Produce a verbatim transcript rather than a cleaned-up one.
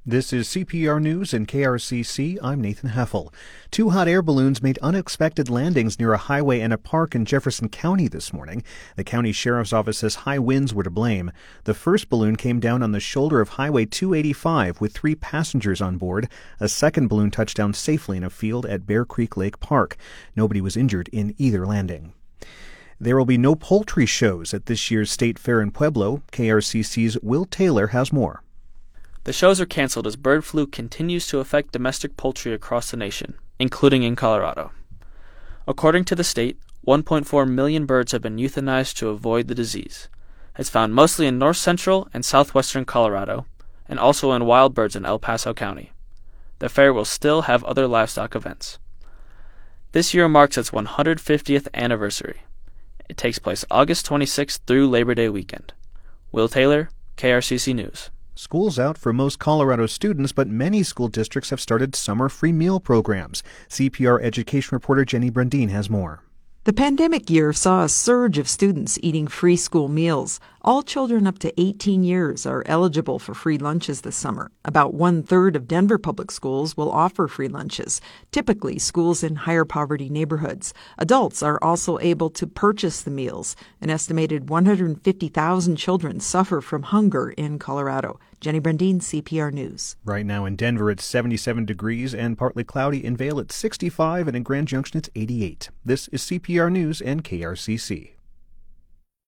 This is C P R News and K R C C. I'm Nathan Heffel. Two hot air balloons made unexpected landings near a highway and a park in Jefferson County this morning. The county sheriff's office says high winds were to blame. The first balloon came down on the shoulder of Highway two eighty-five with three passengers on board. A second balloon touched down safely in a field at Bear Creek Lake Park. Nobody was injured in either landing. There will be no poultry shows at this year's State Fair in Pueblo. K R C C's Will Taylor has more. The shows are canceled as bird flu continues to affect domestic poultry across the nation, including in Colorado. According to the state, one point four million birds have been euthanized to avoid the disease. It's found mostly in north central and southwestern Colorado, and also in wild birds in El Paso County. The fair will still have other livestock events. This year marks its one hundred fiftieth anniversary. It takes place August twenty-sixth through Labor Day weekend. Will Taylor, K R C C News. School's out for most Colorado students, but many school districts have started summer free meal programs. C P R education reporter Jenny Brandine has more. The pandemic year saw a surge of students eating free school meals. All children up to eighteen years are eligible for free lunches this summer. About one-third of Denver public schools will offer free lunches, typically schools in higher poverty neighborhoods. Adults are also able to purchase the meals. An estimated one hundred fifty thousand children suffer from hunger in Colorado. Jenny Brandine, C P R News. Right now in Denver, it's seventy-seven degrees and partly cloudy. In Vail, it's sixty-five, and in Grand Junction, it's eighty-eight. This is C P R News and K R C C.